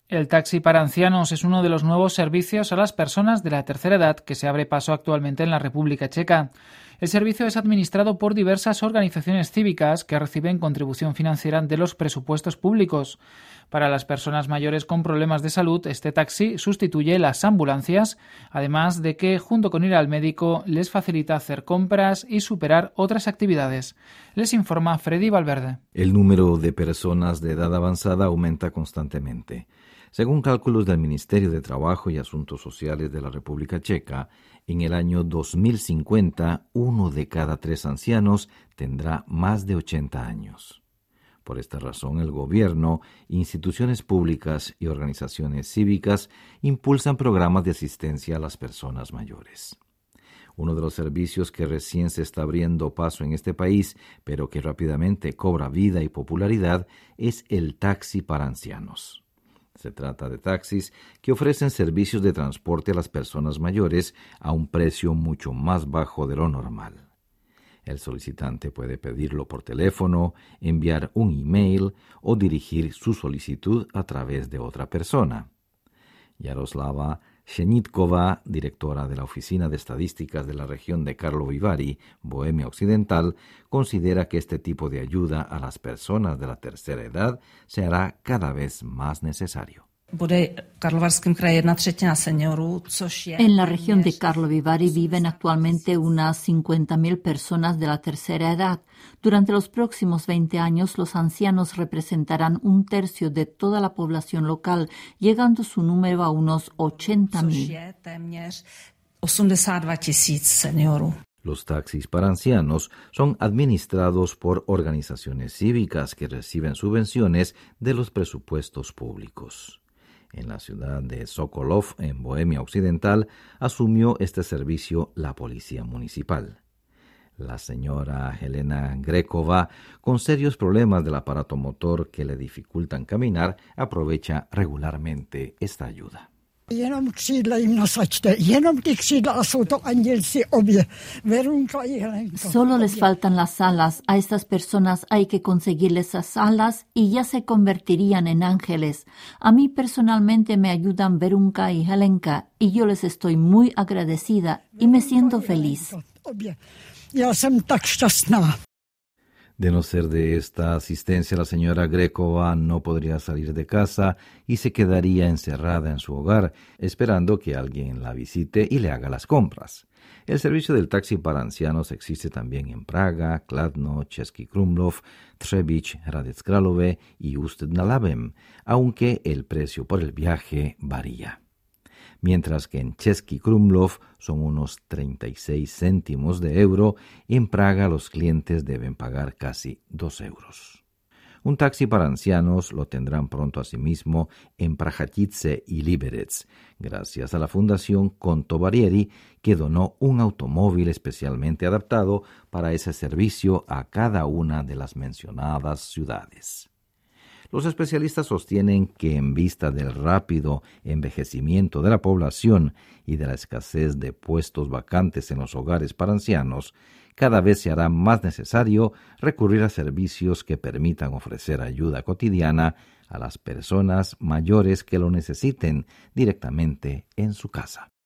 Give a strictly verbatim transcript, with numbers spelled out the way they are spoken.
El taxi para ancianos es uno de los nuevos servicios a las personas de la tercera edad que se abre paso actualmente en la República Checa. El servicio es administrado por diversas organizaciones cívicas que reciben contribución financiera de los presupuestos públicos. Para las personas mayores con problemas de salud, este taxi sustituye las ambulancias, además de que, junto con ir al médico, les facilita hacer compras y superar otras actividades. Les informa Freddy Valverde. El número de personas de edad avanzada aumenta constantemente. Según cálculos del Ministerio de Trabajo y Asuntos Sociales de la República Checa, en el año dos mil cincuenta, uno de cada tres ancianos tendrá más de ochenta años. Por esta razón, el gobierno, instituciones públicas y organizaciones cívicas impulsan programas de asistencia a las personas mayores. Uno de los servicios que recién se está abriendo paso en este país, pero que rápidamente cobra vida y popularidad, es el taxi para ancianos. Se trata de taxis que ofrecen servicios de transporte a las personas mayores a un precio mucho más bajo de lo normal. El solicitante puede pedirlo por teléfono, enviar un email o dirigir su solicitud a través de otra persona. Yaroslava Shenitkova, directora de la Oficina de Estadísticas de la región de Karlovy Vary, Bohemia Occidental, considera que este tipo de ayuda a las personas de la tercera edad se hará cada vez más necesario. En la región de Karlovy Vary viven actualmente unas cincuenta mil personas de la tercera edad. Durante los próximos veinte años, los ancianos representarán un tercio de toda la población local, llegando su número a unos ochenta mil. Los taxis para ancianos son administrados por organizaciones cívicas que reciben subvenciones de los presupuestos públicos. En la ciudad de Sokolov, en Bohemia Occidental, asumió este servicio la policía municipal. La señora Helena Grekova, con serios problemas del aparato motor que le dificultan caminar, aprovecha regularmente esta ayuda. Solo les faltan las alas. A estas personas hay que conseguirles esas alas y ya se convertirían en ángeles. A mí personalmente me ayudan Verunka y Helenka y yo les estoy muy agradecida y me siento feliz. De no ser de esta asistencia, la señora Grekova no podría salir de casa y se quedaría encerrada en su hogar, esperando que alguien la visite y le haga las compras. El servicio del taxi para ancianos existe también en Praga, Kladno, Český Krumlov, Třebíč, Hradec Králové y Ústí nad Labem, aunque el precio por el viaje varía. Mientras que en Český Krumlov son unos treinta y seis céntimos de euro, en Praga los clientes deben pagar casi dos euros. Un taxi para ancianos lo tendrán pronto asimismo en Prachatice y Liberec, gracias a la Fundación Konto Barieri, que donó un automóvil especialmente adaptado para ese servicio a cada una de las mencionadas ciudades. Los especialistas sostienen que en vista del rápido envejecimiento de la población y de la escasez de puestos vacantes en los hogares para ancianos, cada vez se hará más necesario recurrir a servicios que permitan ofrecer ayuda cotidiana a las personas mayores que lo necesiten directamente en su casa.